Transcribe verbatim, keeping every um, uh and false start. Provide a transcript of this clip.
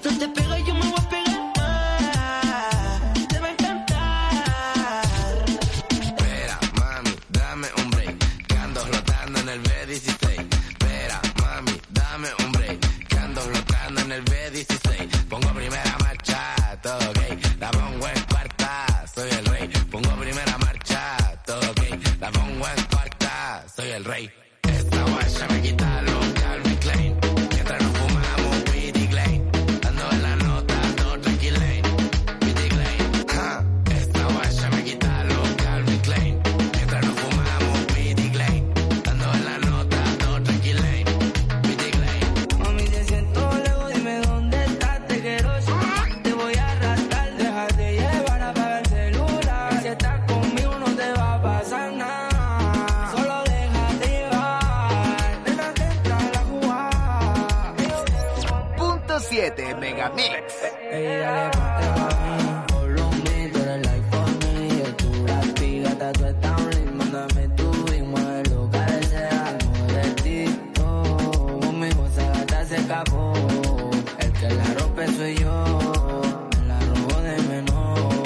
tú te pegas, yo me voy a pegar más. Te va a encantar. Espera, mami, dame un break, que ando flotando en el B dieciséis. Espera, mami, dame un break, que ando flotando en el B dieciséis. Pongo primera marcha, todo ok, la pongo en cuarta, soy el rey. Pongo primera marcha, todo ok, la pongo en cuarta, soy el rey. Esta guaya me quita los Calvin Klein, mientras nos fumamos Pity Klein, dando en la nota, no tranquilain, Pity Klein. Ja. Esta guaya me quita los Calvin Klein, mientras nos fumamos Pity Klein, dando en la nota, no tranquilain, Pity Klein. Mami, te siento lejos, dime dónde estás, te quiero llamar, te voy a arrastrar, déjate llevar, apaga el celular, si estás conmigo no te va a pasar nada, solo déjate llevar, detrás de entrar a jugar. Punto siete Megamix. Ey, dale ponte mami, follow me, tú eres like for me, yo tú la pigata, tú estás un link, mándame tu y muévelo, parece algo de ti, oh, conmigo esa gata se escapó, el que la rompe soy yo.